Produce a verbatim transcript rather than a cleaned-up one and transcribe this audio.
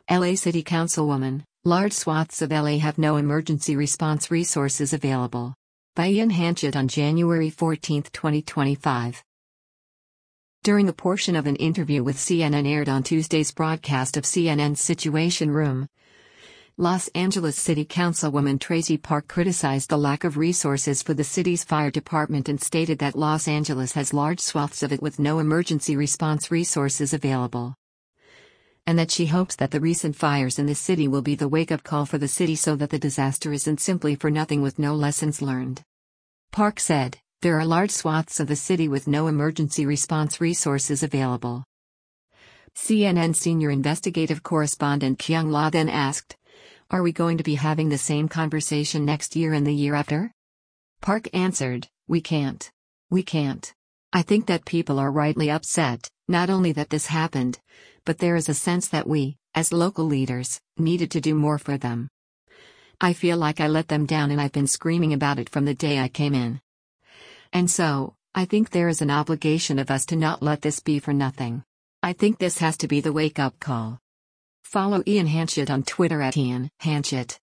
L A City Councilwoman, large swaths of L A have no emergency response resources available. By Ian Hanchett on January fourteenth, twenty twenty-five. During a portion of an interview with C N N aired on Tuesday's broadcast of C N N's Situation Room, Los Angeles City Councilwoman Tracy Park criticized the lack of resources for the city's fire department and stated that Los Angeles has large swaths of it with no emergency response resources available, and that she hopes that the recent fires in the city will be the wake-up call for the city so that the disaster isn't simply for nothing with no lessons learned. Park said, "There are large swaths of the city with no emergency response resources available." C N N senior investigative correspondent Kyung La then asked, "Are we going to be having the same conversation next year and the year after?" Park answered, "We can't. We can't. I think that people are rightly upset, not only that this happened, but there is a sense that we, as local leaders, needed to do more for them. I feel like I let them down and I've been screaming about it from the day I came in. And so, I think there is an obligation of us to not let this be for nothing. I think this has to be the wake-up call." Follow Ian Hanchett on Twitter at Ian Hanchett.